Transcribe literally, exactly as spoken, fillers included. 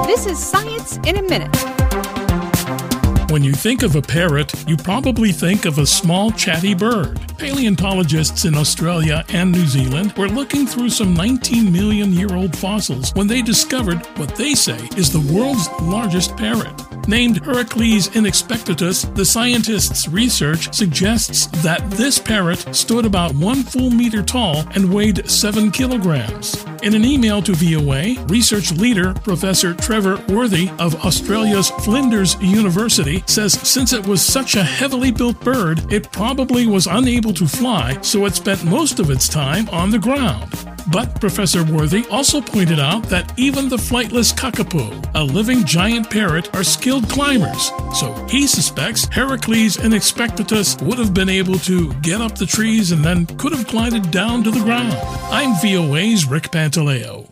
This is Science in a Minute. When you think of a parrot, you probably think of a small chatty bird. Paleontologists in Australia and New Zealand were looking through some nineteen million year old fossils when they discovered what they say is the world's largest parrot. Named Heracles inexpectatus, the scientists' research suggests that this parrot stood about one full meter tall and weighed seven kilograms. In an email to V O A, research leader Professor Trevor Worthy of Australia's Flinders University says since it was such a heavily built bird, it probably was unable to fly, so it spent most of its time on the ground. But Professor Worthy also pointed out that even the flightless kakapo, a living giant parrot, are skilled climbers, so he suspects Heracles inexpectatus would have been able to get up the trees and then could have glided down to the ground. I'm V O A's Rick Pantaleo.